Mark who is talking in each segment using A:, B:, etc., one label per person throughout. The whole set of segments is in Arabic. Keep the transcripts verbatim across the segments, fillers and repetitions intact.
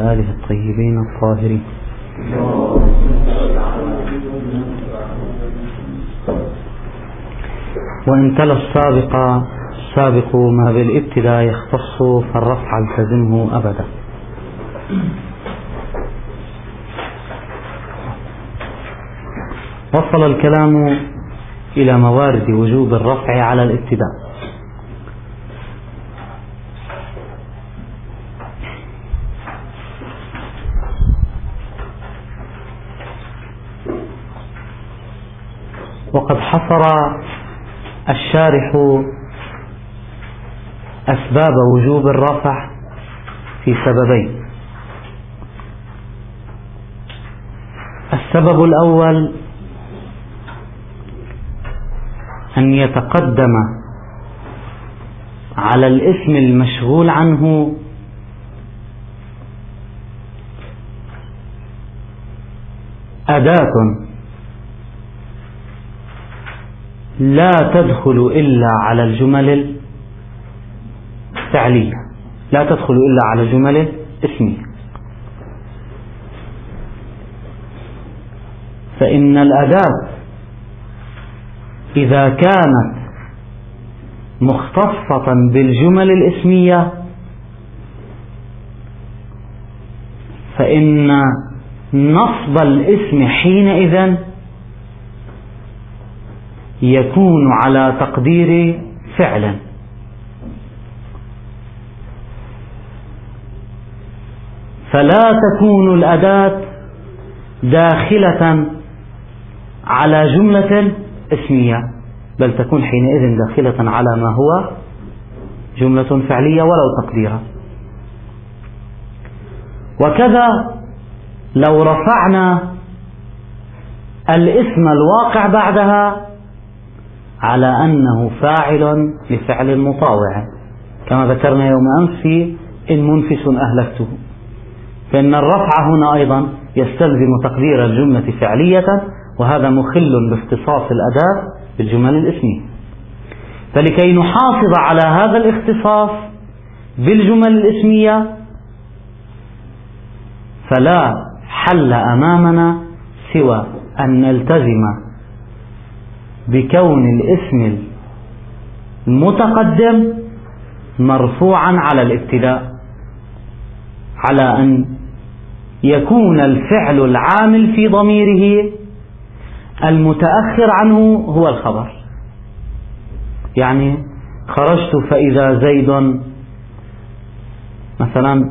A: وعلى آله الطيبين الطاهرين. وإن تلا السابق السابق ما بالابتداء يختص فالرفع التزمه أبدا. وصل الكلام إلى موارد وجوب الرفع على الابتداء. وقد حصر الشارح أسباب وجوب الرفع في سببين. السبب الأول أن يتقدم على الاسم المشغول عنه أداة لا تدخل إلا على الجمل الفعلية، لا تدخل إلا على الجمل الاسمية. فإن الأداة إذا كانت مختصة بالجمل الاسمية فإن نصب الاسم حينئذ يكون على تقدير فعل، فلا تكون الأداة داخلة على جملة اسمية، بل تكون حينئذ داخلة على ما هو جملة فعلية ولو تقديرا. وكذا لو رفعنا الاسم الواقع بعدها على أنه فاعل لفعل مطاوع، كما ذكرنا يوم أمس في إن منفس أهلكته، فإن الرفع هنا أيضا يستلزم تقدير الجملة فعلية، وهذا مخل باختصاص الأداة بالجمل الاسمية. فلكي نحافظ على هذا الاختصاص بالجمل الاسمية فلا حل أمامنا سوى أن نلتزم بكون الاسم المتقدم مرفوعا على الابتداء، على أن يكون الفعل العامل في ضميره المتأخر عنه هو الخبر. يعني خرجت فإذا زيد مثلا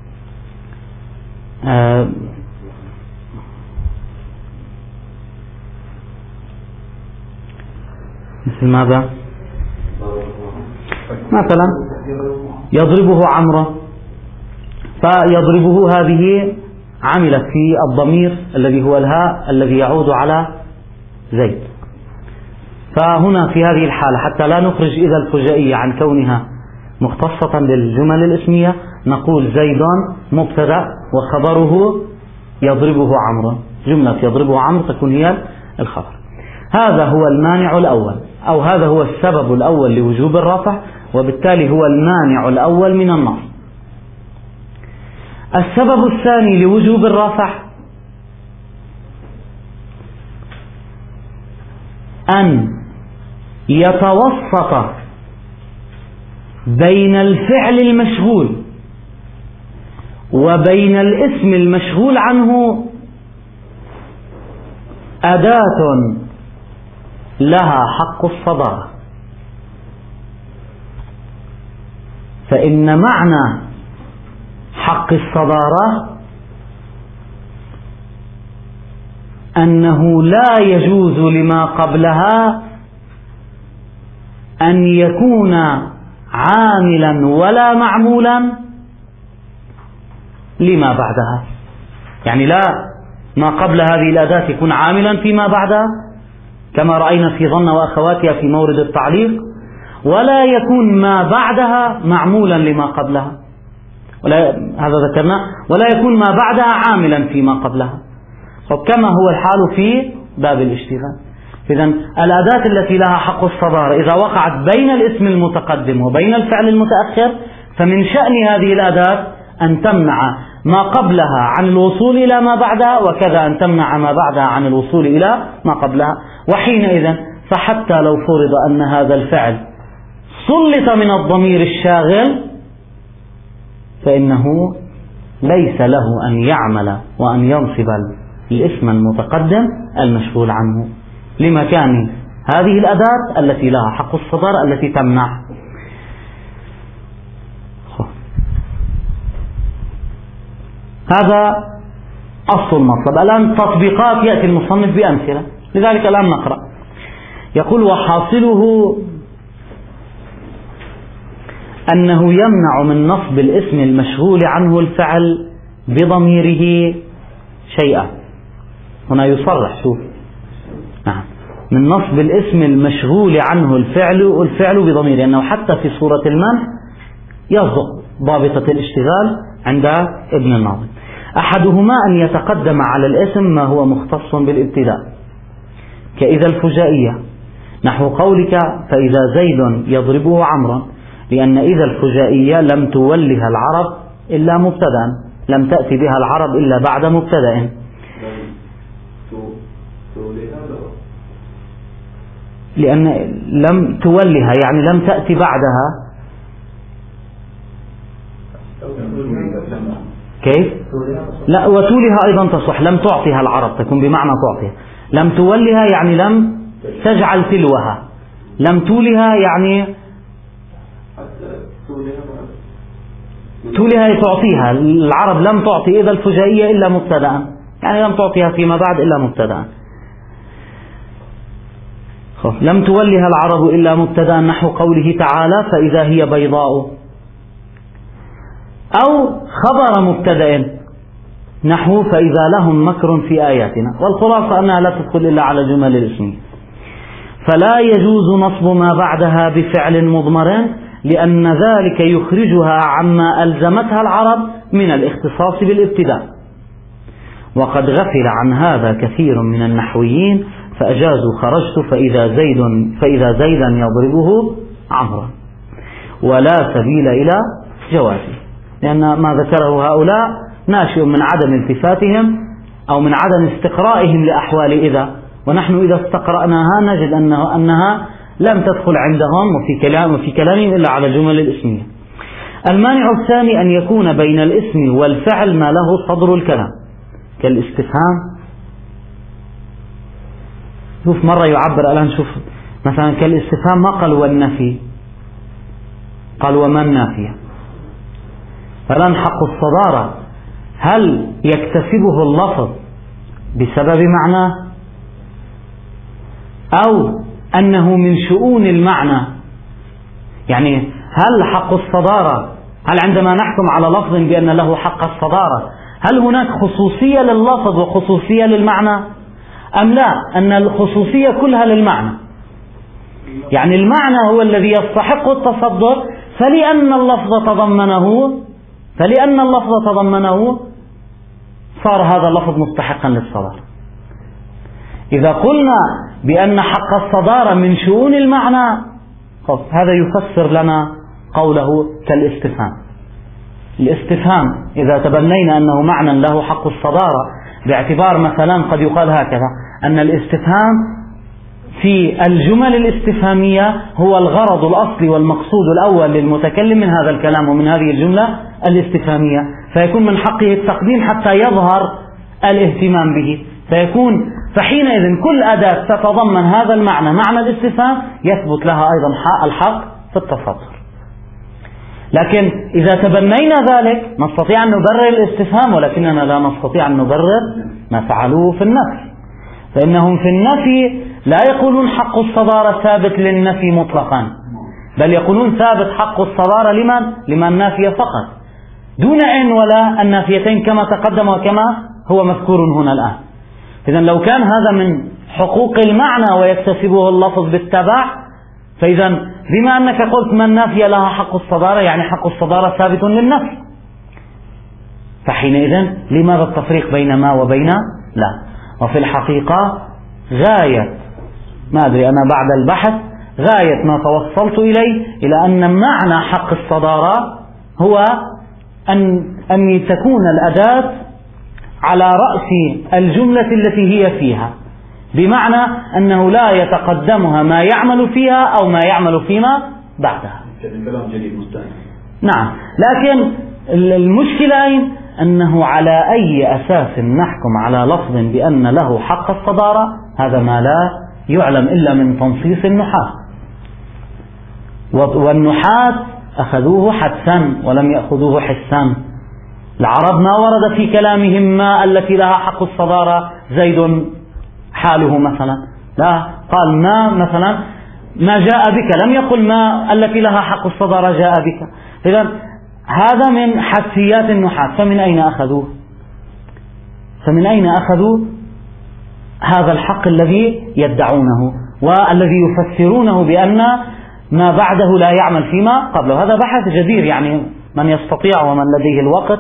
A: آه مثل ماذا؟ مثلا يضربه عمرو، فيضربه هذه عملت في الضمير الذي هو الهاء الذي يعود على زيد. فهنا في هذه الحالة حتى لا نخرج إذا الفجائية عن كونها مختصة بالجمل الاسمية نقول زيد مبتدأ وخبره يضربه عمرو، جملة يضربه عمرو تكون هي الخبر. هذا هو المانع الأول، أو هذا هو السبب الأول لوجوب الرفع، وبالتالي هو المانع الأول من النص. السبب الثاني لوجوب الرفع أن يتوسط بين الفعل المشغول وبين الاسم المشغول عنه أداة لها حق الصدارة. فإن معنى حق الصدارة أنه لا يجوز لما قبلها أن يكون عاملا ولا معمولا لما بعدها. يعني لا ما قبل هذه الأداة يكون عاملا فيما بعدها كما رأينا في ظن وأخواتها في مورد التعليق، ولا يكون ما بعدها معمولا لما قبلها، ولا هذا ذكرنا، ولا يكون ما بعدها عاملا فيما قبلها، كما هو الحال في باب الاشتغال. إذن الأداة التي لها حق الصدارة إذا وقعت بين الاسم المتقدم وبين الفعل المتأخر فمن شأن هذه الأداة أن تمنع ما قبلها عن الوصول إلى ما بعدها، وكذا أن تمنع ما بعدها عن الوصول إلى ما قبلها. وحينئذ فحتى لو فرض أن هذا الفعل سلط من الضمير الشاغل فإنه ليس له أن يعمل وأن ينصب الاسم المتقدم المشغول عنه لمكان هذه الأداة التي لها حق الصدارة التي تمنع. هذا أصل المطلب. الآن تطبيقات يأتي المصنف بأمثلة، لذلك الآن نقرأ. يقول: وحاصله أنه يمنع من نصب الاسم المشغول عنه الفعل بضميره شيئا. هنا يصرح، شوف، نعم، من نصب الاسم المشغول عنه الفعل الفعل بضميره، أنه حتى في صورة المنع يصدق ضابطة الاشتغال عند ابن الناظم. أحدهما أن يتقدم على الاسم ما هو مختص بالابتداء، كإذا الفجائية، نحو قولك: فإذا زيد يضربه عمرا، لأن إذا الفجائية لم تولها العرب إلا مبتدأ، لم تأتي بها العرب إلا بعد مبتدأ. لأن لم تولها يعني لم تأتي بعدها. كيف؟ لا، وتولها أيضا تصح، لم تعطيها العرب تكون بمعنى تعطيها. لم تولها يعني لم تجعل تلوها، لم تولها يعني تولها تعطيها. العرب لم تعطي إذا الفجائية إلا مبتدأ، يعني لم تعطيها فيما بعد إلا مبتدأ. لم تولها العرب إلا مبتدأ، نحو قوله تعالى: فإذا هي بيضاء، أو خبر مبتدأ نحو: فإذا لهم مكر في آياتنا. والخلاصة أنها لا تدخل إلا على جمل الاسمية. فلا يجوز نصب ما بعدها بفعل مضمر، لأن ذلك يخرجها عما ألزمتها العرب من الاختصاص بالابتداء، وقد غفل عن هذا كثير من النحويين، فأجازوا خرجت فإذا زيد فإذا زيدا يضربه عمرا، ولا سبيل إلى جوازه، لأن ما ذكره هؤلاء ناشئ من عدم التفاتهم أو من عدم استقرائهم لأحوال إذا، ونحن إذا استقرأناها نجد أنه أنها لم تدخل عندهم وفي كلام وفي كلامهم إلا على الجمل الاسمية. المانع الثاني أن يكون بين الاسم والفعل ما له صدر الكلام، كالاستفهام. شوف، مرة يعبر الآن، شوف مثلا كالاستفهام ما قال والنفي، قال وما النافية. فالآن حق الصدارة هل يكتسبه اللفظ بسبب معناه، أو أنه من شؤون المعنى؟ يعني هل حق الصدارة، هل عندما نحكم على لفظ بأن له حق الصدارة هل هناك خصوصية لللفظ وخصوصية للمعنى، أم لا، أن الخصوصية كلها للمعنى؟ يعني المعنى هو الذي يستحق التصدر، فلأن اللفظ تضمنه فلأن اللفظ تضمنه صار هذا اللفظ مستحقا للصدارة. إذا قلنا بأن حق الصدارة من شؤون المعنى، هذا يفسر لنا قوله كالاستفهام. الاستفهام إذا تبنينا أنه معنى له حق الصدارة، باعتبار مثلا قد يقال هكذا أن الاستفهام في الجمل الاستفهامية هو الغرض الأصلي والمقصود الأول للمتكلم من هذا الكلام ومن هذه الجملة الاستفهامية، فيكون من حقه التقديم حتى يظهر الاهتمام به، فيكون فحينئذ كل أداة تتضمن هذا المعنى، معنى الاستفهام، يثبت لها أيضا الحق في التصدر. لكن إذا تبنينا ذلك نستطيع أن نبرر الاستفهام، ولكننا لا نستطيع أن نبرر ما فعلوه في النفي، فإنهم في النفي لا يقولون حق الصدارة ثابت للنفي مطلقا، بل يقولون ثابت حق الصدارة لمن؟ لمن نافية فقط، دون إن ولا النافيتين كما تقدم وكما هو مذكور هنا الآن. إذن لو كان هذا من حقوق المعنى ويكتسبه اللفظ بالتبع، فإذا بما أنك قلت من نافية لها حق الصدارة يعني حق الصدارة ثابت للنفي، فحينئذ لماذا التفريق بين ما وبين لا؟ وفي الحقيقة غاية ما أدري أنا بعد البحث غاية ما توصلت إليه إلى أن معنى حق الصدارة هو أن أن تكون الأداة على رأس الجملة التي هي فيها، بمعنى أنه لا يتقدمها ما يعمل فيها أو ما يعمل فيما بعدها.
B: كلام جديد مستأنف.
A: نعم، لكن المشكلة أين؟ أنه على أي أساس نحكم على لفظ بأن له حق الصدارة؟ هذا ما لا يعلم إلا من تنصيص النحاة، والنحاة أخذوه حدسا ولم يأخذوه حسا. العرب ما ورد في كلامهم ما التي لها حق الصدارة زيد حاله مثلا، لا، قال ما مثلا ما جاء بك، لم يقل ما التي لها حق الصدارة جاء بك. إذن هذا من حدسيات النحاة. فمن أين أخذوه؟ فمن أين أخذوا هذا الحق الذي يدعونه والذي يفسرونه بأن ما بعده لا يعمل فيما قبله؟ هذا بحث جدير، يعني من يستطيع ومن لديه الوقت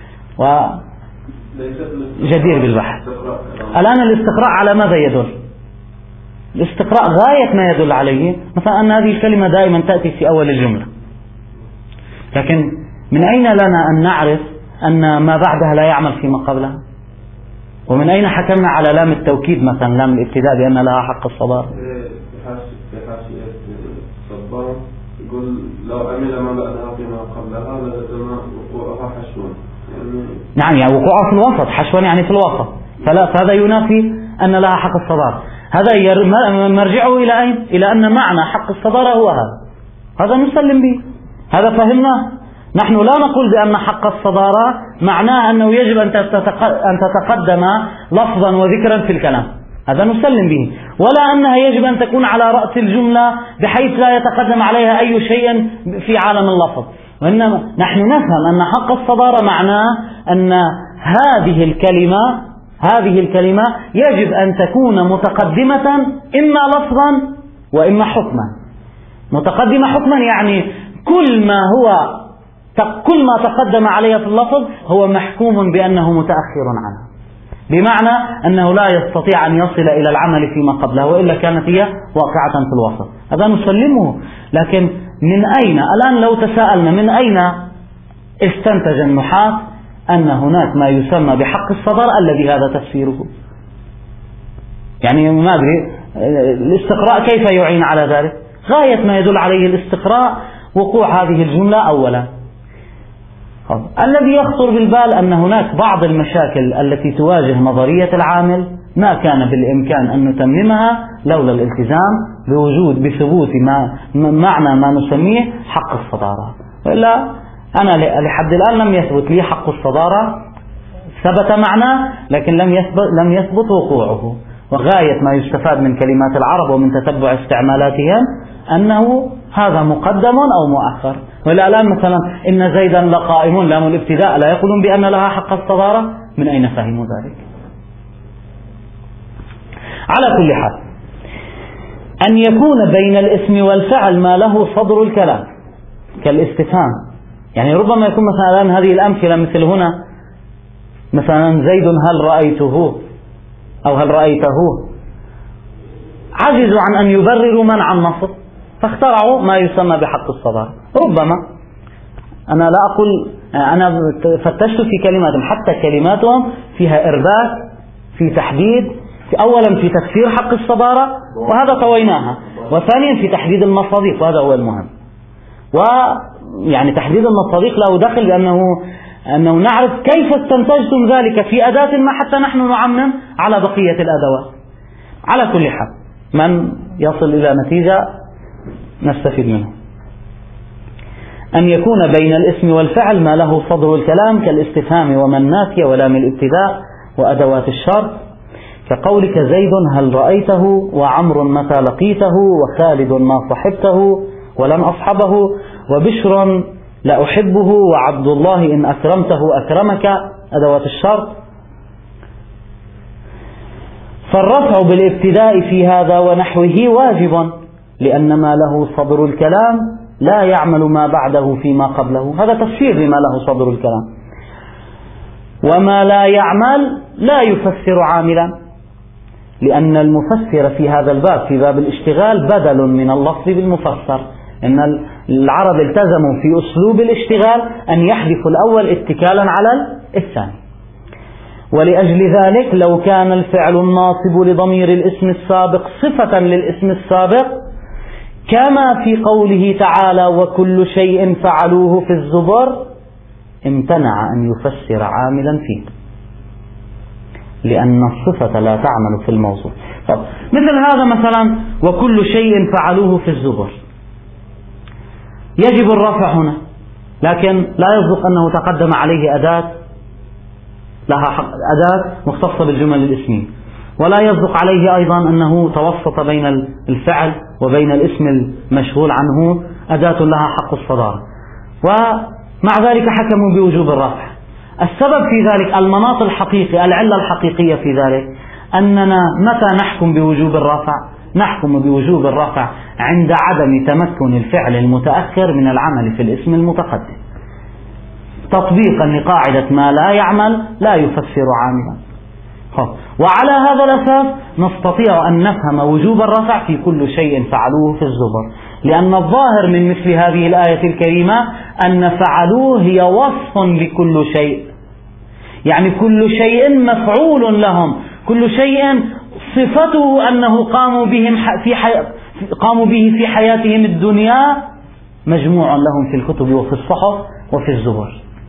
A: وجدير بالبحث. الآن الاستقراء على ماذا يدل؟ الاستقراء غاية ما يدل عليه مثلا أن هذه الكلمة دائما تأتي في أول الجملة، لكن من أين لنا أن نعرف أن ما بعدها لا يعمل فيما قبلها؟ ومن أين حكمنا على لام التوكيد مثلا لام الابتداء بأن لها حق الصدارة؟
B: في حاشية الصبار يقول لو عمل ما بعدها فيما قبلها لزم وقوعها حشوا.
A: نعم، يعني وقوعها في الوسط، حشوا يعني في الوسط، فلا، فهذا ينافي أن لها حق الصدارة. هذا مرجعه إلى أين؟ إلى أن معنى حق الصدارة هو هذا، هذا نسلم به، هذا فهمناه. نحن لا نقول بأن حق الصدارة معناه أنه يجب أن تتقدم لفظا وذكرا في الكلام، هذا نسلم به، ولا أنها يجب أن تكون على رأس الجملة بحيث لا يتقدم عليها أي شيء في عالم اللفظ. وإنما نحن نفهم أن حق الصدارة معناه أن هذه الكلمة هذه الكلمة يجب أن تكون متقدمة إما لفظا وإما حكما. متقدمة حكما يعني كل ما هو كل ما تقدم عليها في اللفظ هو محكوم بأنه متأخر عنه، بمعنى أنه لا يستطيع أن يصل إلى العمل فيما قبله، وإلا كانت هي واقعة في الوسط، هذا نسلمه. لكن من أين الآن لو تساءلنا من أين استنتج النحاة أن هناك ما يسمى بحق الصدر الذي هذا تفسيره؟ يعني ما أدري الاستقراء كيف يعين على ذلك؟ غاية ما يدل عليه الاستقراء وقوع هذه الجملة أولا. الذي يخطر بالبال أن هناك بعض المشاكل التي تواجه نظرية العامل ما كان بالإمكان أن نتممها لولا الالتزام بوجود بثبوت ما معنى ما نسميه حق الصدارة. وإلا أنا لحد الآن لم يثبت لي حق الصدارة، ثبت معناه لكن لم يثبت لم يثبت وقوعه. وغاية ما يستفاد من كلمات العرب ومن تتبع استعمالاتهم أنه هذا مقدم أو مؤخر. وإلا الآن مثلا إن زيدا لقائم لام الابتداء لا يقولون بأن لها حق الصدارة، من أين فهموا ذلك؟ على كل حال، أن يكون بين الاسم والفعل ما له صدر الكلام كالاستفهام، يعني ربما يكون مثلا الآن هذه الأمثلة مثل هنا مثلا زيد هل رأيته أو هل رأيته، عجزوا عن أن يبرروا منع النصب فاخترعوا ما يسمى بحق الصدارة. ربما أنا لا أقول، أنا فتشت في كلماتهم حتى كلماتهم فيها إرباك في تحديد، في أولا في تفسير حق الصدارة وهذا طويناها، وثانيا في تحديد المصادق وهذا هو المهم. ويعني تحديد المصادق له دخل بأنه أنه نعرف كيف استنتجتم ذلك في أداة ما حتى نحن نعمم على بقية الأدوات. على كل حال من يصل إلى نتيجة نستفيد منه. أن يكون بين الاسم والفعل ما له صدر الكلام كالاستفهام وما النافية ولام الابتداء وأدوات الشرط، كقولك زيد هل رأيته وعمر متى لقيته وخالد ما صحبته ولن أصحبه وبشر لا أحبه وعبد الله إن أكرمته أكرمك، أدوات الشرط. فالرفع بالابتداء في هذا ونحوه واجب لأن ما له صدر الكلام لا يعمل ما بعده فيما قبله، هذا تفسير لما له صدر الكلام. وما لا يعمل لا يفسر عاملا، لأن المفسر في هذا الباب في باب الاشتغال بدل من اللفظ بالمفسر، إن العرب التزموا في أسلوب الاشتغال أن يحذفوا الأول اتكالا على الثاني. ولأجل ذلك لو كان الفعل الناصب لضمير الاسم السابق صفة للاسم السابق كما في قوله تعالى وكل شيء فعلوه في الزبر امتنع أن يفسر عاملا فيه، لأن الصفة لا تعمل في الموصوف. طب مثل هذا مثلا وكل شيء فعلوه في الزبر، يجب الرفع هنا، لكن لا يصدق أنه تقدم عليه أداة لها حق، أداة مختصة بالجمل الاسمية، ولا يصدق عليه أيضا أنه توسط بين الفعل وبين الاسم المشغول عنه أداة لها حق الصدارة، ومع ذلك حكموا بوجوب الرفع. السبب في ذلك المناط الحقيقي، العلة الحقيقية في ذلك أننا متى نحكم بوجوب الرفع؟ نحكم بوجوب الرفع عند عدم تمكن الفعل المتأخر من العمل في الاسم المتقدم، تطبيقا لقاعدة ما لا يعمل لا يفسر عاملا. وعلى هذا الأساس نستطيع أن نفهم وجوب الرفع في كل شيء فعلوه في الزبر، لأن الظاهر من مثل هذه الآية الكريمة أن فعلوه هي وصف لكل شيء، يعني كل شيء مفعول لهم، كل شيء صفته أنه قاموا بهم في حي... قاموا به في حياتهم الدنيا مجموع لهم في الكتب وفي الصحف وفي الزبر.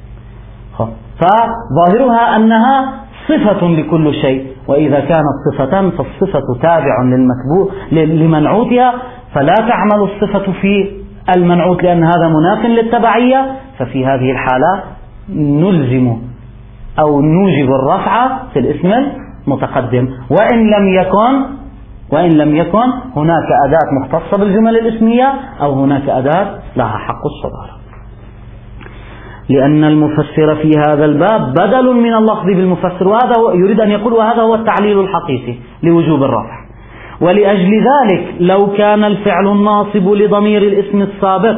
A: فظاهرها أنها صفة لكل شيء، وإذا كانت صفة فالصفة تابع للمتبوع لمنعوتها، فلا تعمل الصفة في المنعوت لأن هذا مناف للتبعية، ففي هذه الحالة نلزم أو نوجب الرفع في الاسم المتقدم، وإن لم يكن وإن لم يكن هناك أداة مختصة بالجمل الاسمية أو هناك أداة لها حق الصدارة، لأن المفسر في هذا الباب بدل من اللفظ بالمفسر، وهذا يريد أن يقول وهذا هو التعليل الحقيقي لوجوب الرفع. ولأجل ذلك لو كان الفعل الناصب لضمير الاسم السابق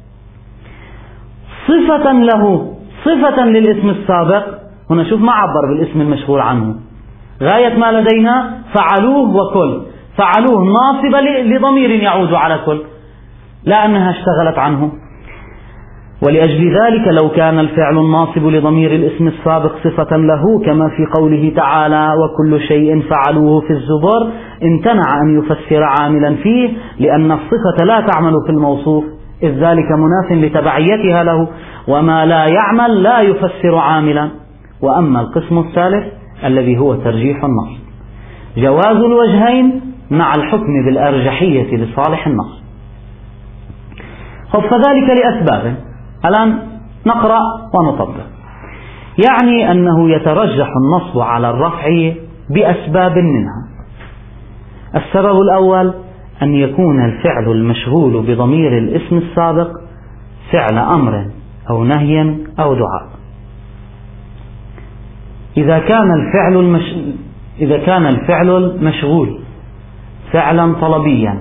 A: صفة له صفة للاسم السابق، هنا شوف ما عبر بالاسم المشغول عنه، غاية ما لدينا فعلوه وكل، فعلوه ناصبة لضمير يعود على كل، لا أنها اشتغلت عنه. ولأجل ذلك لو كان الفعل الناصب لضمير الاسم السابق صفة له كما في قوله تعالى وكل شيء فعلوه في الزبر امتنع أن يفسر عاملا فيه، لأن الصفة لا تعمل في الموصوف إذ ذلك مناف لتبعيتها له، وما لا يعمل لا يفسر عاملا. وأما القسم الثالث الذي هو ترجيح النص، جواز الوجهين مع الحكم بالأرجحية لصالح النص، فذلك لأسباب. الآن نقرأ ونطبق. يعني أنه يترجح النصب على الرفع بأسباب منها. السبب الأول أن يكون الفعل المشغول بضمير الاسم السابق فعل أمر أو نهي أو دعاء. إذا كان الفعل المش... إذا كان الفعل المشغول فعلا طلبيا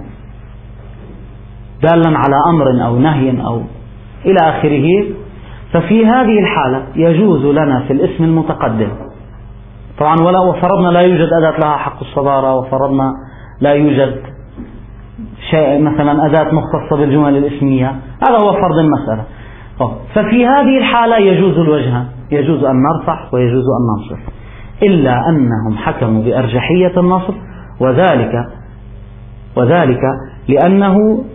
A: دالا على أمر أو نهي أو إلى آخره، ففي هذه الحالة يجوز لنا في الاسم المتقدم، طبعا ولا وفرضنا لا يوجد أداة لها حق الصدارة، وفرضنا لا يوجد شيء مثلا أداة مختصة بالجمل الاسمية، هذا هو فرض المسألة. ففي هذه الحالة يجوز الوجهان، يجوز أن نرفع ويجوز أن ننصب، إلا أنهم حكموا بأرجحية النصب، وذلك وذلك لأنه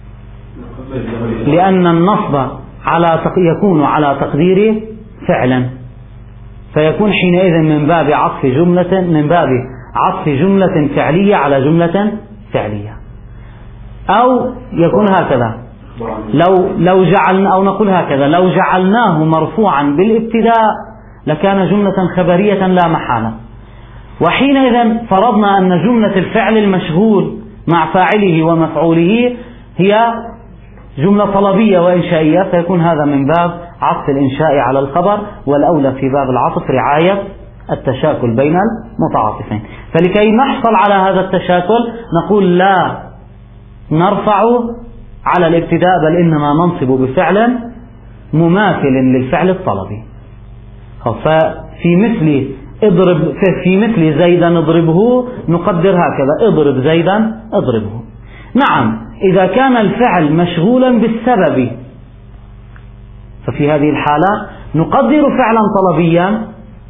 A: لأن النصب على يكون على تقدير فعلا، فيكون حينئذ من باب عطف جملة من باب عطف جملة فعلية على جملة فعلية، أو يكون هكذا لو لو جعلنا أو نقول هكذا لو جعلناه مرفوعا بالابتداء لكان جملة خبرية لا محالة، وحينئذ فرضنا أن جملة الفعل المشغول مع فاعله ومفعوله هي جملة طلبية وإنشائية، فيكون هذا من باب عطف الإنشاء على الخبر، والأولى في باب العطف رعاية التشاكل بين المتعاطفين. فلكي نحصل على هذا التشاكل نقول لا نرفع على الابتداء، بل إنما ننصب بفعل مماثل للفعل الطلبي. ففي مثل اضرب في مثل زيدا اضربه نقدر هكذا اضرب زيدا اضربه. نعم إذا كان الفعل مشغولا بالسبب ففي هذه الحالة نقدر فعلا طلبيا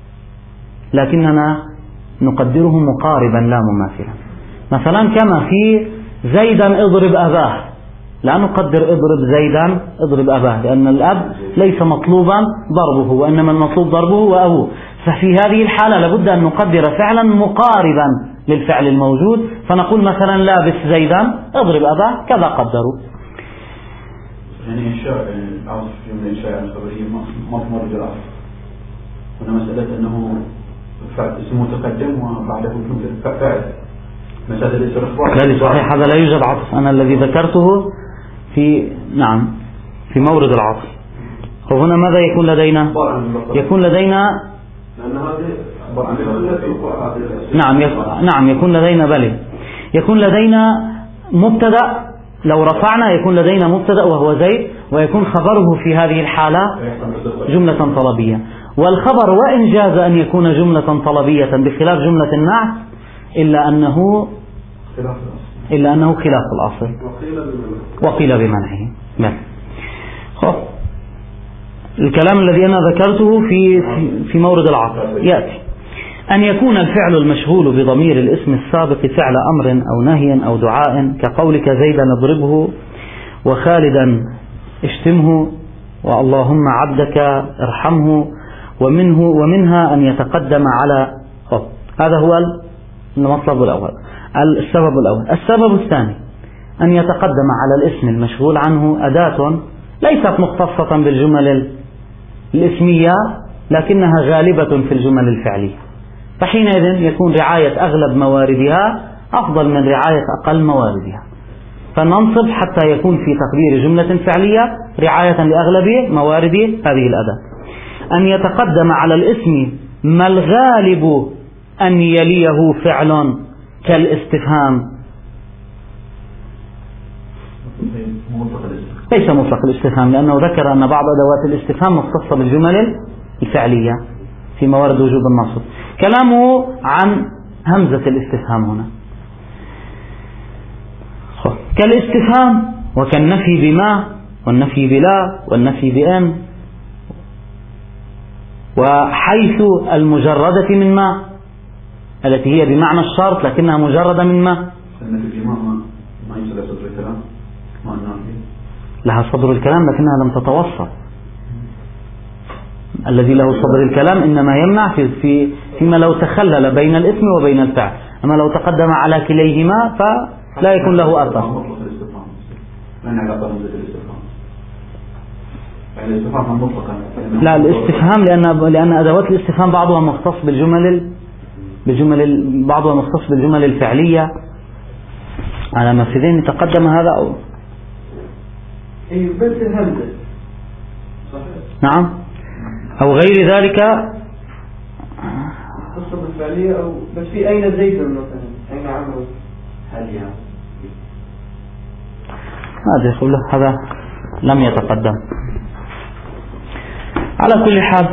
A: لكننا نقدره مقاربا لا مماثلا. مثلا كما في زيدا اضرب أباه، لا نقدر اضرب زيدا اضرب أباه، لأن الأب ليس مطلوبا ضربه وإنما المطلوب ضربه وأبوه. ففي هذه الحالة لابد أن نقدر فعلا مقاربا للفعل الموجود، فنقول مثلا لابس زيدا اضرب أباه كذا قدروا.
C: يعني إنشاء العصر في إنشاء الخبرية مضمر العصر، هنا مسألة أنه اسمه متقدم وبعده فعل مسألة الاستخبار.
A: لا صحيح، هذا لا يوجد عطف. أنا الذي ذكرته في نعم في مورد العطف. وهنا ماذا يكون لدينا؟ يكون لدينا نعم نعم يكون لدينا بل يكون لدينا مبتدأ، لو رفعنا يكون لدينا مبتدأ وهو زيد، ويكون خبره في هذه الحالة جملة طلبية. والخبر وإن جاز أن يكون جملة طلبية بخلاف جملة النعت إلا أنه إلا أنه خلاف الأصل وقيل بمنعه. الكلام الذي أنا ذكرته في في مورد العطف يأتي أن يكون الفعل المشغول بضمير الاسم السابق فعل أمر أو نهي أو دعاء، كقولك زيدا اضربه وخالدا اشتمه واللهم عبدك ارحمه. ومنه ومنها أن يتقدم على أوه. هذا هو المطلب الأول، السبب الأول. السبب الثاني أن يتقدم على الاسم المشغول عنه أداة ليست مختصة بالجمل الاسمية لكنها غالبة في الجمل الفعلية، فحينئذ يكون رعاية أغلب مواردها أفضل من رعاية أقل مواردها، فننصب حتى يكون في تقدير جملة فعلية رعاية لأغلب موارد هذه الأداة. أن يتقدم على الاسم ما الغالب أن يليه فعل كالاستفهام، ليس مطلق الاستفهام لأنه ذكر أن بعض أدوات الاستفهام مختصة بالجمل الفعلية في موارد وجوب النصب. كلامه عن همزة الاستفهام هنا كالاستفهام وكالنفي بما والنفي بلا والنفي بأن، وحيث المجردة من ما التي هي بمعنى الشرط لكنها مجردة من ما. لها صدر الكلام لكنها لم تتوصل. الذي له صدر الكلام إنما يمنع في في فيما لو تخلل بين الاسم وبين الفعل، أما لو تقدم على كليهما فلا يكون له أثر. لا الاستفهام لأن لأن أدوات الاستفهام بعضها مختص بالجمل بالجمل بعضها مختص بالجمل الفعلية على ما في ذهني. تقدم هذا أو
B: بس الهمزة
A: نعم أو غير ذلك
B: القصة الفعلية أو بس في أين زيد مثلا أين عمرو هل يعني
A: هذا كله هذا لم يتقدم. على كل حال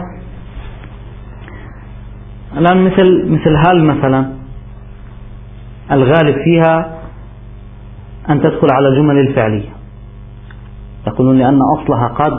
A: الآن مثل مثل هل مثلا الغالب فيها أن تدخل على الجمل الفعلية، يقولون لأن أصلها قد.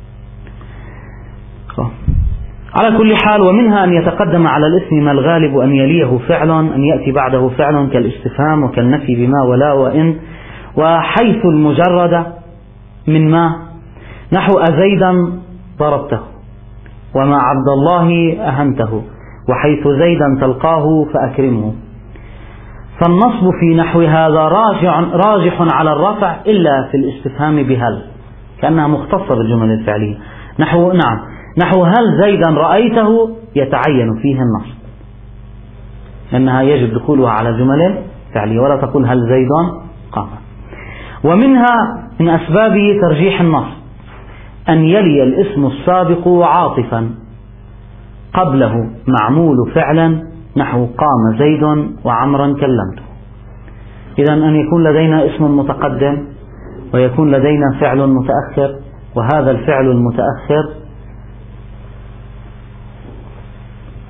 A: على كل حال ومنها أن يتقدم على الاسم ما الغالب أن يليه فعل أن يأتي بعده فعل كالاستفهام وكالنفي بما ولا وإن، وحيث المجرد من ما نحو أزيدا ضربته وما عبد الله أهنته وحيث زيدا تلقاه فأكرمه. فالنصب في نحو هذا راجع راجح على الرفع إلا في الاستفهام بهل كأنها مختصة بالجمل الفعلية. نحو نعم نحو هل زيدا رأيته يتعين فيه النصب لأنها يجب دخولها على الجمل الفعلية، ولا تقول هل زيد قام. ومنها من أسباب ترجيح النصب أن يلي الاسم السابق عاطفا قبله معمول فعلا نحو قام زيد وعمرا كلمته. إذا أن يكون لدينا اسم متقدم ويكون لدينا فعل متأخر، وهذا الفعل المتأخر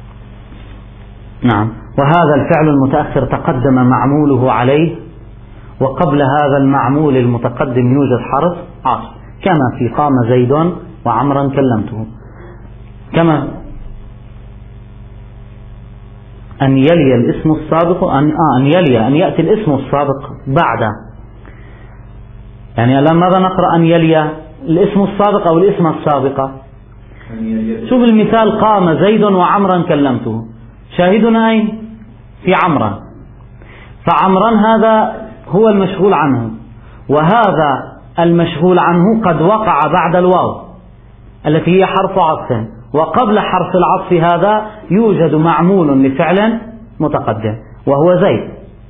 A: نعم وهذا الفعل المتأخر تقدم معموله عليه وقبل هذا المعمول المتقدم يوجد حرف عطف، كما في قام زيد وعمرا كلمته، كما أن يلي الاسم السابق أن, آه أن يلي أن يأتي الاسم السابق بعد، يعني الآن ماذا نقرأ؟ أن يلي الاسم السابق أو الاسم السابقة. شوف المثال، قام زيد وعمرا كلمته، شاهدنا أين؟ في عمرا، فعمرا هذا هو المشغول عنه، وهذا المشغول عنه قد وقع بعد الواو التي هي حرف عطف، وقبل حرف العطف هذا يوجد معمول لفعل متقدم وهو زيد.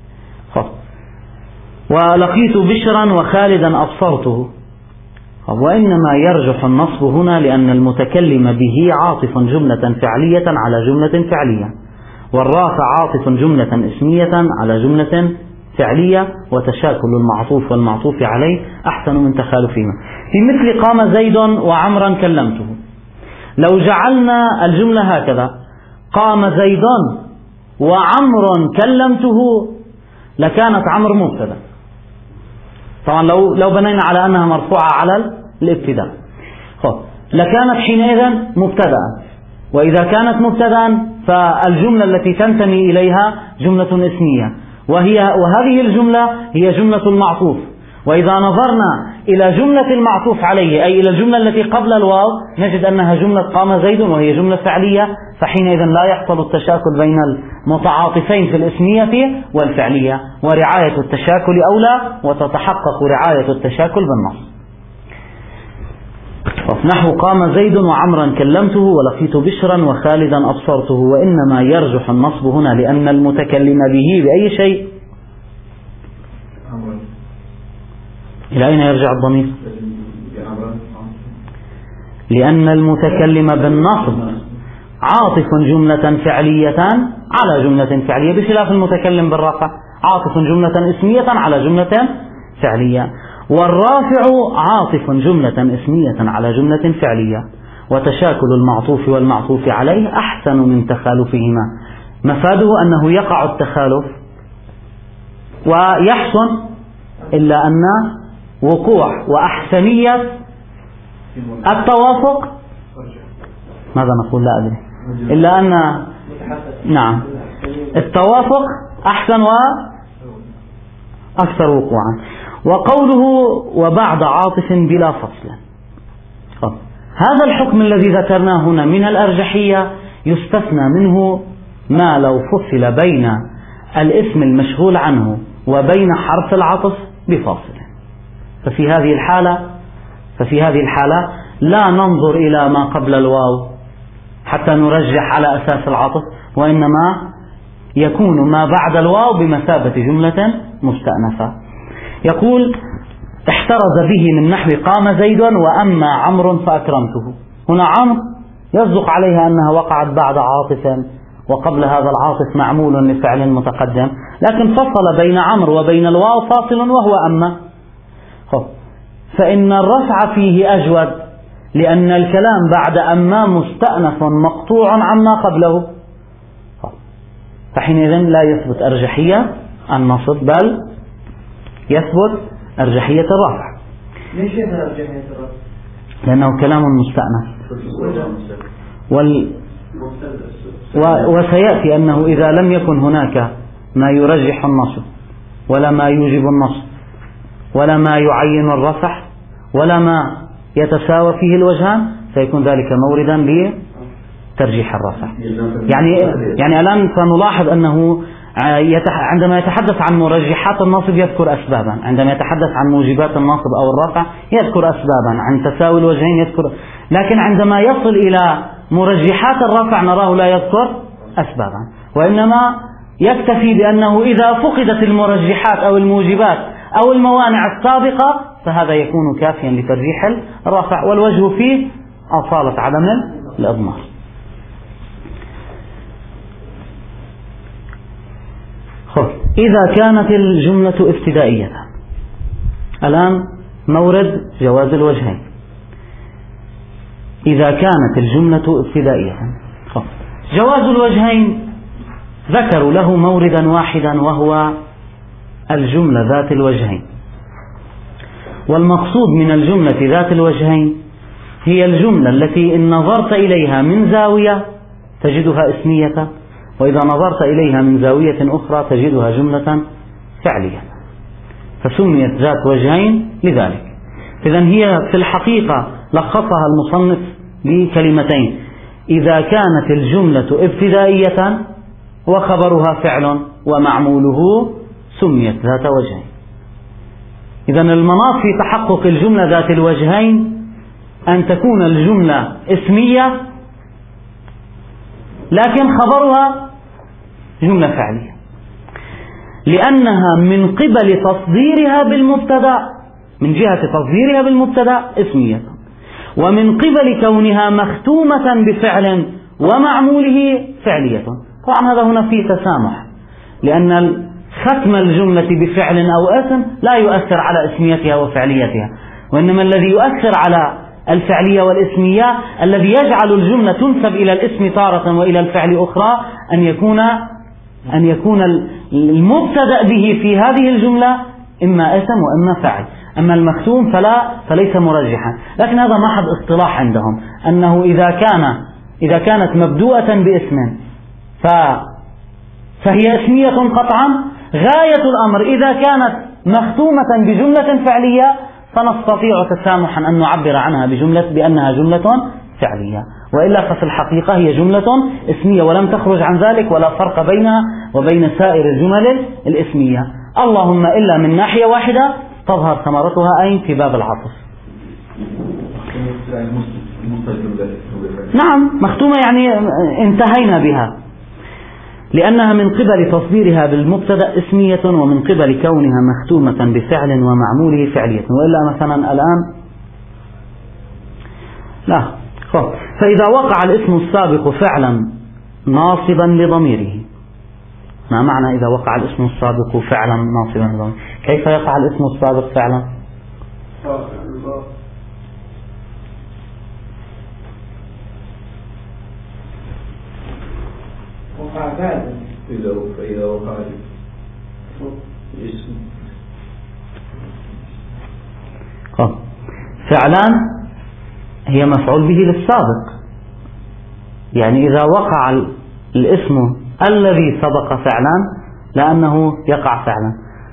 A: ولقيت بشرا وخالدا أبصرته، وإنما يرجح النصب هنا لأن المتكلم به عاطف جملة فعلية على جملة فعلية، والرافع عاطف جملة اسمية على جملة فعلية، وتشاكل المعطوف والمعطوف عليه أحسن من تخالفهما. في مثل قام زيد وعمرا كلمته، لو جعلنا الجملة هكذا: قام زيد وعمر كلمته، لكانت عمر مبتدا. طبعا لو لو بنينا على أنها مرفوعة على الابتداء لكانت حينئذ مبتدا، وإذا كانت مبتدا فالجملة التي تنتمي إليها جملة اسمية، وهي وهذه الجملة هي جملة المعطوف. وإذا نظرنا إلى جملة المعطوف عليه أي إلى الجملة التي قبل الواو نجد أنها جملة قام زيد وهي جملة فعلية، فحينئذ لا يحصل التشاكل بين المتعاطفين في الاسمية والفعلية، ورعاية التشاكل أولى، وتتحقق رعاية التشاكل بالنص. نحو قام زيد وعمرا كلمته ولقيت بشرا وخالدا أبصرته، وإنما يرجح النصب هنا لأن المتكلم به بأي شيء. إلى أين يرجع الضمير؟ لأن المتكلم بالنصب عاطف جملة فعلية على جملة فعلية، بخلاف المتكلم بالرفع عاطف جملة اسمية على جملة فعلية، والرافع عاطف جملة اسمية على جملة فعلية، وتشاكل المعطوف والمعطوف عليه أحسن من تخالفهما. مفاده أنه يقع التخالف ويحسن، إلا أن وقوع وأحسنية التوافق، ماذا نقول لا أدري، إلا أن نعم التوافق أحسن وأكثر وقوعا. وقوله وبعد عاطف بلا فصل، هذا الحكم الذي ذكرناه هنا من الأرجحية يستثنى منه ما لو فصل بين الاسم المشغول عنه وبين حرف العطف بفاصل، ففي هذه الحالة ففي هذه الحالة لا ننظر إلى ما قبل الواو حتى نرجح على أساس العطف، وإنما يكون ما بعد الواو بمثابة جملة مستأنفة. يقول احترز به من نحو قام زيد وأما عمرو فأكرمته. هنا عمرو يصدق عليها أنها وقعت بعد عاطف، وقبل هذا العاطف معمول لفعل متقدم، لكن فصل بين عمرو وبين الواو فاصل وهو أما، فإن الرفع فيه أجود لأن الكلام بعد أما مستأنف مقطوع عما قبله، فحينئذ لا يثبت أرجحية النصب بل يثبت أرجحية الرفع.
D: ليش يثبت أرجحية الرفع؟
A: لأنه كلام مستأنف، وال وسيأتي أنه إذا لم يكن هناك ما يرجح النصب ولا ما يوجب النصب ولا ما يعين الرفع ولا ما يتساوى فيه الوجهان فيكون ذلك موردا لترجيح الرفع. يعني يعني الآن سنلاحظ أنه عندما يتحدث عن مرجحات النصب يذكر أسبابا، عندما يتحدث عن موجبات النصب أو الرفع يذكر أسبابا، عن تساوي الوجهين يذكر، لكن عندما يصل إلى مرجحات الرفع نراه لا يذكر أسبابا، وإنما يكتفي بأنه إذا فقدت المرجحات أو الموجبات أو الموانع السابقة فهذا يكون كافيا لترجيح الرفع، والوجه فيه أصالة عدم الإضمار. إذا كانت الجملة ابتدائية، الآن مورد جواز الوجهين. إذا كانت الجملة ابتدائية جواز الوجهين ذكروا له موردا واحدا وهو الجملة ذات الوجهين. والمقصود من الجملة ذات الوجهين هي الجملة التي إن نظرت إليها من زاوية تجدها اسمية، وإذا نظرت إليها من زاوية أخرى تجدها جملة فعلية، فسميت ذات وجهين لذلك. إذن هي في الحقيقة لخصها المصنف بكلمتين: إذا كانت الجملة ابتدائية وخبرها فعل ومعموله سميت ذات وجهين. إذن المناط في تحقق الجملة ذات الوجهين أن تكون الجملة اسمية لكن خبرها جملة فعلية، لأنها من قبل تصديرها بالمبتدأ، من جهة تصديرها بالمبتدأ اسمية، ومن قبل كونها مختومة بفعل ومعموله فعلية. طبعا هذا هنا فيه تسامح، لأن ختم الجملة بفعل أو اسم لا يؤثر على اسميتها وفعليتها، وإنما الذي يؤثر على الفعلية والاسمية الذي يجعل الجملة تنسب إلى الاسم تارة وإلى الفعل أخرى أن يكون أن يكون المبتدأ به في هذه الجملة إما اسم وإما فاعل. أما المختوم فلا فليس مرجحا، لكن هذا محض اصطلاح عندهم، أنه إذا كان إذا كانت مبدوءة باسم ف فهي اسمية قطعا. غاية الأمر إذا كانت مختومة بجملة فعلية فنستطيع تسامحا أن نعبر عنها بجملة بأنها جملة فعلية، وإلا ففي الحقيقة هي جملة اسمية ولم تخرج عن ذلك، ولا فرق بينها وبين سائر الجمل الاسمية، اللهم إلا من ناحية واحدة تظهر ثمرتها أين؟ في باب العطف. نعم، مختومة يعني انتهينا بها، لأنها من قبل تصديرها بالمبتدأ اسمية، ومن قبل كونها مختومة بفعل ومعموله فعلية. وإلا مثلا الآن لا خب. فإذا وقع الاسم السابق فعلا ناصبا لضميره، ما معنى إذا وقع الاسم السابق فعلا ناصبا لضميره؟ كيف يقع الاسم السابق فعلا؟
D: وقع فعلا
C: فإذا وقع الاسم
A: فعلا هي مفعول به للسابق، يعني إذا وقع الاسم الذي سبق فعلا لأنه يقع فعلا.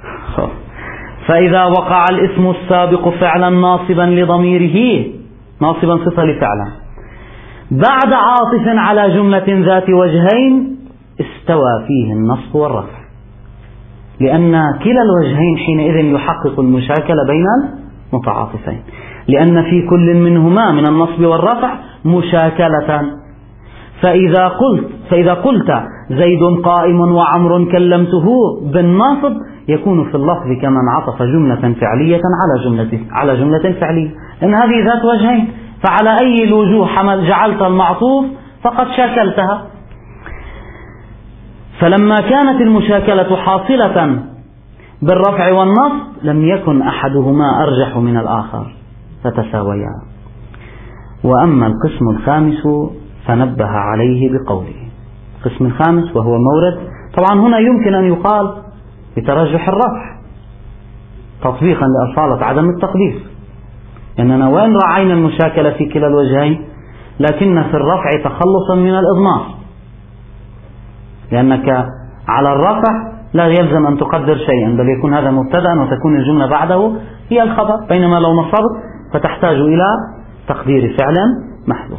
A: فإذا وقع الاسم السابق فعلا ناصبا لضميره، ناصبا صفة لفعلا، بعد عاطف على جملة ذات وجهين استوى فيه النصب والرفع، لأن كلا الوجهين حينئذ يحقق المشاكلة بين المتعاطفين، لأن في كل منهما من النصب والرفع مشاكلة. فإذا قلت فإذا قلت زيد قائم وعمر كلمته بالناصب يكون في اللفظ كمن عطف جملة فعلية على جملة على جملة فعلية، لأن هذه ذات وجهين، فعلى أي الوجوه حمل جعلت المعطوف فقد شاكلتها. فلما كانت المشاكلة حاصلة بالرفع والنصب لم يكن أحدهما أرجح من الآخر فتساويا. وأما القسم الخامس فنبه عليه بقوله، القسم الخامس وهو مورد، طبعا هنا يمكن أن يقال بترجح الرفع تطبيقا لأصالة عدم التقدير، لأننا وإن راعينا المشاكلة في كلا الوجهين لكن في الرفع تخلصا من الإضمار، لأنك على الرفع لا يلزم أن تقدر شيئا، بل يكون هذا مبتدأ وتكون الجملة بعده هي الخبر، بينما لو نصبت فتحتاج إلى تقدير فعل محذوف.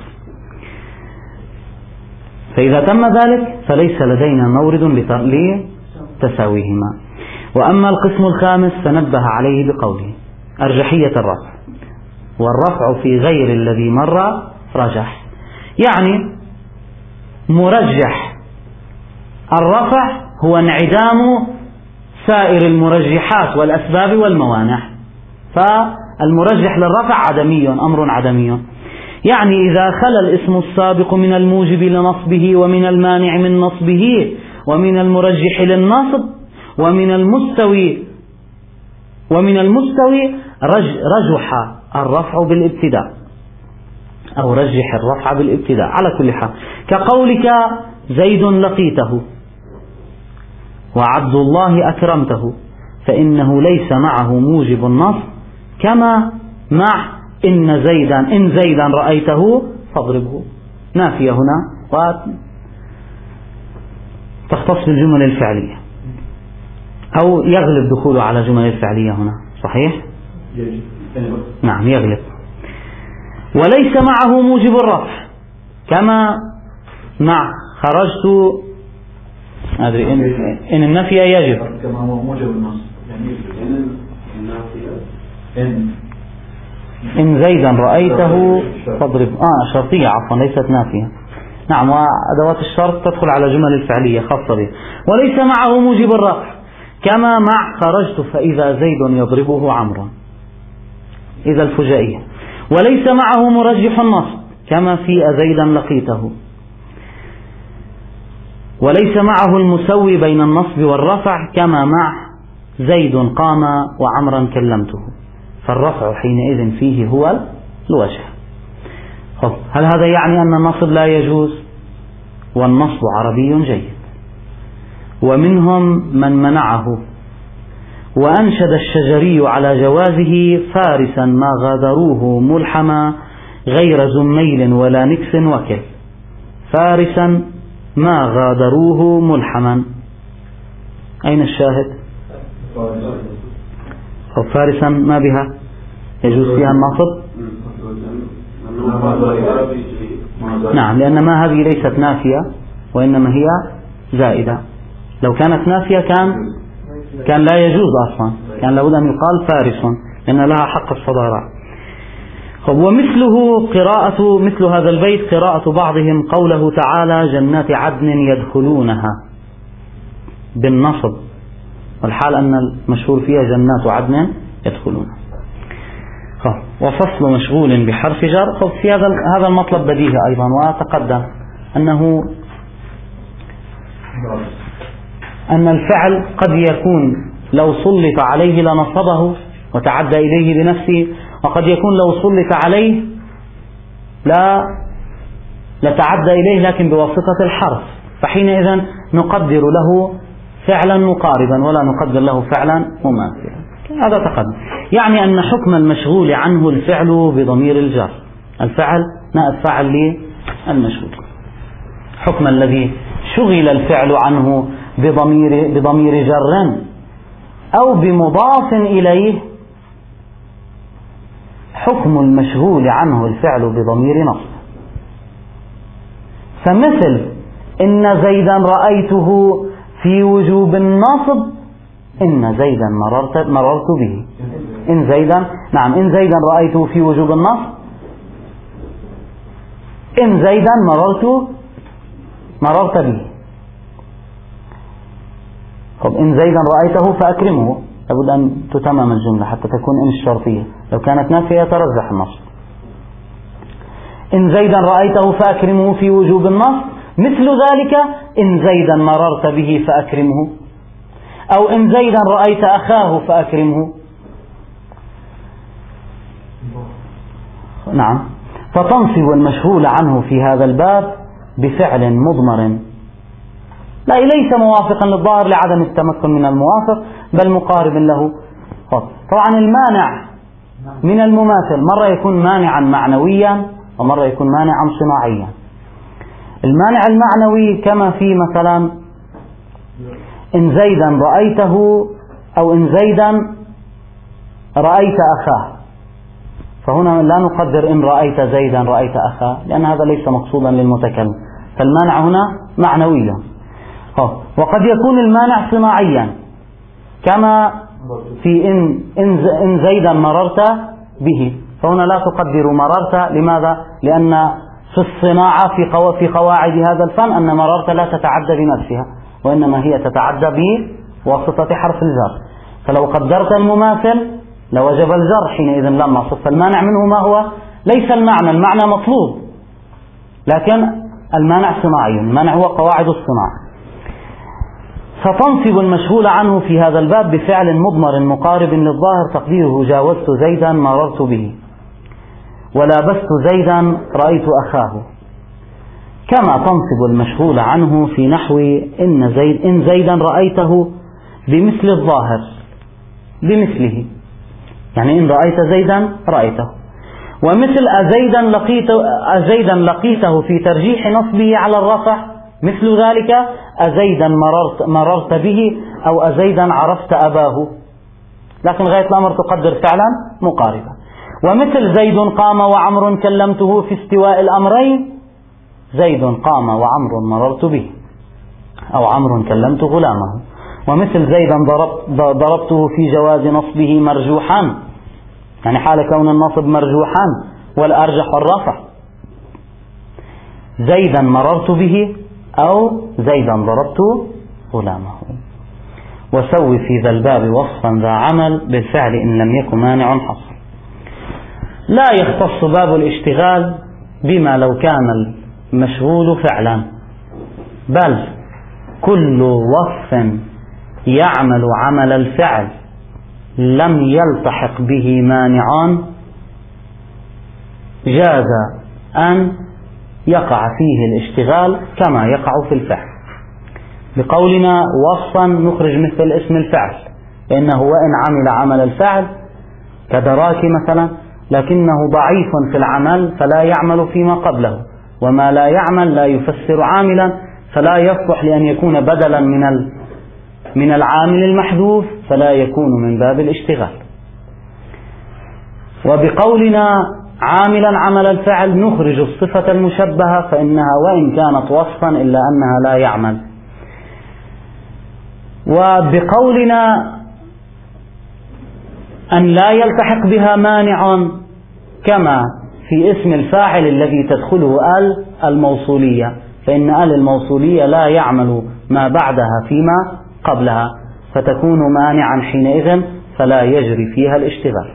A: فإذا تم ذلك فليس لدينا مورد لتساويهما. وأما القسم الخامس فنبه عليه بقوله أرجحية الرفع، والرفع في غير الذي مر رجح، يعني مرجح الرفع هو انعدام سائر المرجحات والأسباب والموانع، فالمرجح للرفع عدمي، أمر عدمي، يعني إذا خلا الاسم السابق من الموجب لنصبه ومن المانع من نصبه ومن المرجح للنصب ومن المستوي ومن المستوي رج رجح الرفع بالابتداء، أو رجح الرفع بالابتداء على كل حال، كقولك زيد لقيته وعبد الله أكرمته، فإنه ليس معه موجب النصب كما مع إن زيدا إن زيدا رأيته فاضربه. نافية هنا وتختص بالجمل الفعلية، أو يغلب دخوله على جمل الفعلية هنا. صحيح؟ نعم يغلب. وليس معه موجب الرفع كما مع خرجت أدري إن, إن النفي يجب
C: كما هو موجب النص يعني إن إن
A: إن زيدا رأيته فاضرب آه شرطية عفوا ليست نافية. نعم وأدوات الشرط تدخل على جمل الفعلية خاصة به. وليس معه موجب الرفع كما مع خرجت فإذا زيد يضربه عمرو إذا الفجائية. وليس معه مرجح النصب كما في أزيدا لقيته. وليس معه المسوي بين النصب والرفع كما مع زيد قام وعمرا كلمته، فالرفع حينئذ فيه هو الوجه. هل هذا يعني أن النصب لا يجوز؟ والنصب عربي جيد، ومنهم من منعه. وأنشد الشجري على جوازه فارسا ما غادروه ملحما غير زميل ولا نكس وكل. فارسا ما غادروه ملحما، أين الشاهد؟ فارسا ما بها يجوز فيها النصب؟ نعم لأن ما هذه ليست نافية وإنما هي زائدة. لو كانت نافية كان كان لا يجوز أصلا، كان لابد أن يقال فارس لأن لها حق الصدارة. ومثله قراءة مثل هذا البيت قراءة بعضهم قوله تعالى جنات عدن يدخلونها بالنصب، والحال أن المشهور فيها جنات عدن يدخلونها. وفصل مشغول بحرف جر. في هذا هذا المطلب بديهي أيضا، وتقدم أنه أن الفعل قد يكون لو سلط عليه لنصبه وتعدى إليه بنفسه، وقد يكون لو سلط عليه لا لتعدى إليه لكن بواسطة الحرف، فحينئذ نقدر له فعلا مقاربا ولا نقدر له فعلا مماثلا. هذا تقدم. يعني أن حكم المشغول عنه الفعل بضمير الجر، الفعل نائب فاعل للمشغول. حكم الذي شغل الفعل عنه بضمير بضمير جر أو بمضاف إليه حكم المشغول عنه الفعل بضمير نصب. فمثل إن زيدا رأيته في وجوب النصب إن زيدا مررت مررت به. إن زيدا نعم إن زيدا رأيته في وجوب النصب إن زيدا مررت مررت به. طب إن زيدا رأيته فأكرمه، لابد أن تتمم الجملة حتى تكون إن الشرطية، لو كانت نافية يترجح النصب. إن زيدا رأيته فأكرمه في وجوب النصب، مثل ذلك إن زيدا مررت به فأكرمه، أو إن زيدا رأيت أخاه فأكرمه. نعم. فتنصب المشغول عنه في هذا الباب بفعل مضمر لا ليس موافقا للظاهر لعدم التمكن من الموافق بل مقارب له. طبعا المانع من المماثل مرة يكون مانعا معنويا ومرة يكون مانعا صناعيا. المانع المعنوي كما في مثلا إن زيدا رأيته أو إن زيدا رأيت أخاه، فهنا لا نقدر إن رأيت زيدا رأيت أخاه لأن هذا ليس مقصودا للمتكلم، فالمانع هنا معنويا. وقد يكون المانع صناعيا كما في إن, إن زيدا مررت به، فهنا لا تقدر مررت. لماذا؟ لأن في الصناعة في قواعد هذا الفن أن مررت لا تتعدى بنفسها وإنما هي تتعدى بواسطة حرف الجر، فلو قدرت المماثل لوجب الجر حينئذ لم نصب. فالمانع منه ما هو؟ ليس المعنى، المعنى مطلوب لكن المانع صناعي، المانع هو قواعد الصناعة. فتنصب المشغول عنه في هذا الباب بفعل مضمر مقارب للظاهر تقديره جاوزت زيدا مررت به ولابست زيدا رأيت أخاه، كما تنصب المشغول عنه في نحو إن, زيد إن زيدا رأيته بمثل الظاهر بمثله، يعني إن رأيت زيدا رأيته. ومثل أزيدا لقيته, أزيدا لقيته في ترجيح نصبه على الرفع، مثل ذلك أزيدا مررت, مررت به، أو أزيدا عرفت أباه، لكن غاية الأمر تقدر فعلا مقاربة. ومثل زيد قام وعمر كلمته في استواء الأمرين، زيد قام وعمر مررت به، أو عمر كلمت غلامه. ومثل زيدا ضربت ضربته في جواز نصبه مرجوحا، يعني حال كون النصب مرجوحا والأرجح الرفع، زيدا مررت به أو زيدا ضربت غلامه. وسوي في ذا الباب وصفا ذا عمل بالفعل إن لم يكن مانع حصل. لا يختص باب الاشتغال بما لو كان المشغول فعلا، بل كل وصف يعمل عمل الفعل لم يلتحق به مانعان جاز أن يقع فيه الاشتغال كما يقع في الفعل. بقولنا وصفا نخرج مثل اسم الفعل، لأنه وإن عمل عمل الفعل كدراك مثلا لكنه ضعيف في العمل فلا يعمل فيما قبله، وما لا يعمل لا يفسر عاملا، فلا يصلح لأن يكون بدلا من من العامل المحذوف، فلا يكون من باب الاشتغال. وبقولنا عاملا عمل الفعل نخرج الصفة المشبهة، فإنها وإن كانت وصفا إلا أنها لا يعمل. وبقولنا أن لا يلتحق بها مانع كما في اسم الفاعل الذي تدخله آل الموصولية، فإن آل الموصولية لا يعمل ما بعدها فيما قبلها، فتكون مانعا حينئذ فلا يجري فيها الاشتغال.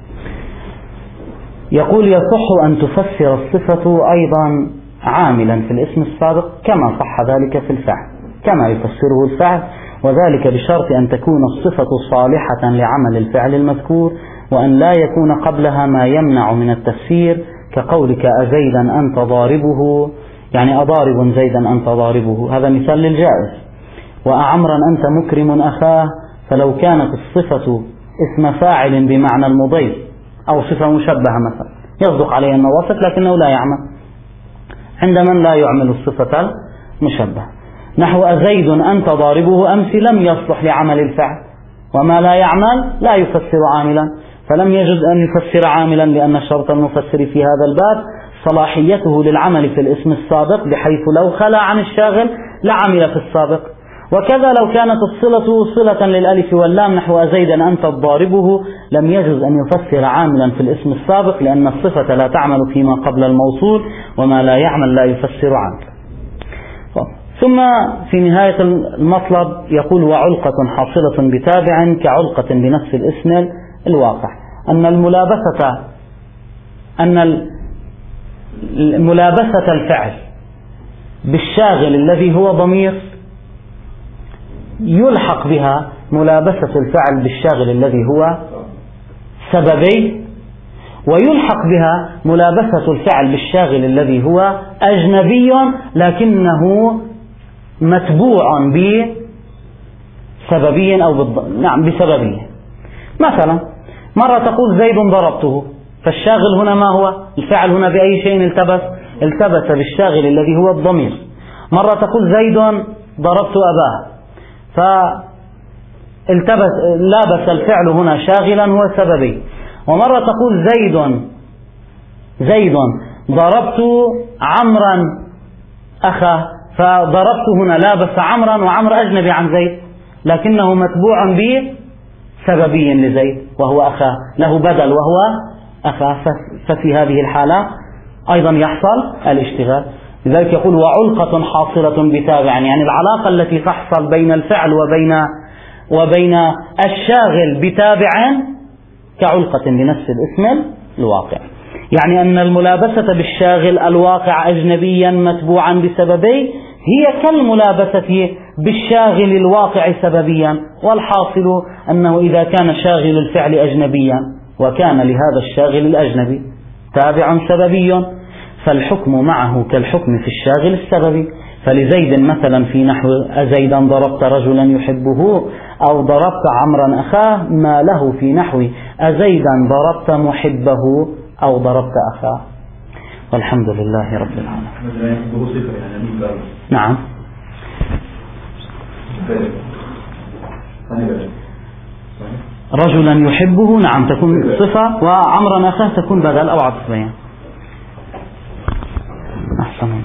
A: يقول يصح أن تفسر الصفة أيضا عاملا في الاسم السابق كما صح ذلك في الفعل، كما يفسره الفعل، وذلك بشرط أن تكون الصفة صالحة لعمل الفعل المذكور، وأن لا يكون قبلها ما يمنع من التفسير، كقولك أزيدا أنت ضاربه، يعني أضارب زيدا أنت ضاربه، هذا مثال للجائز. وأعمرا أنت مكرم أخاه، فلو كانت الصفة اسم فاعل بمعنى المضيف أو صفة مشبهة مثلا يصدق عليه أنه وصف لكنه لا يعمل، عند من لا يعمل الصفة المشبهة. نحو أزيد أنت ضاربه أمس لم يصلح لعمل الفعل، وما لا يعمل لا يفسر عاملا، فلم يجد أن يفسر عاملا لأن شرط المفسر في هذا الباب صلاحيته للعمل في الاسم السابق، بحيث لو خلى عن الشاغل لعمل في السابق. وكذا لو كانت الصلة صلة للألف واللام نحو أزيدا أنت ضاربه لم يجوز أن يفسر عاملا في الاسم السابق، لأن الصفة لا تعمل فيما قبل الموصول، وما لا يعمل لا يفسر عاملا. ثم في نهاية المطلب يقول وعلقة حاصلة بتابع كعلقة بنفس الاسم الواقع، أن الملابسة أن ملابسة الفعل بالشاغل الذي هو ضمير يلحق بها ملابسة الفعل بالشاغل الذي هو سببي، ويلحق بها ملابسة الفعل بالشاغل الذي هو أجنبي لكنه متبوع بسببي أو بالض... نعم بسببي. مثلا مرة تقول زيد ضربته، فالشاغل هنا ما هو؟ الفعل هنا بأي شيء التبس؟ التبس بالشاغل الذي هو الضمير. مرة تقول زيد ضربت أباه، فالتبس لابس الفعل هنا شاغلا هو سببي. ومرة تقول زيد زيد ضربت عمرا أخاه، فضربت هنا لابس عمرا، وعمر أجنبي عن زيد لكنه متبوع بسببي لزيد وهو أخاه، له بدل وهو أخاه، ففي هذه الحالة أيضا يحصل الاشتغال. لذلك يقول وعلقة حاصلة بتابع، يعني العلاقة التي تحصل بين الفعل وبين وبين الشاغل بتابع كعلقة بنفس الاسم الواقع، يعني أن الملابسة بالشاغل الواقع أجنبيا متبوعا بسببي هي كالملابسة بالشاغل الواقع سببيا، والحاصل أنه إذا كان شاغل الفعل أجنبيا وكان لهذا الشاغل الأجنبي تابع سببي، فالحكم معه كالحكم في الشاغل السببي، فلزيد مثلا في نحو أزيدا ضربت رجلا يحبه أو ضربت عمرا أخاه، ما له في نحو أزيدا ضربت محبه أو ضربت أخاه. والحمد لله رب العالمين. نعم. رجلا يحبه نعم تكون صفة، وعمرا أخاه تكون بدل أو عطف بيان. أحسن.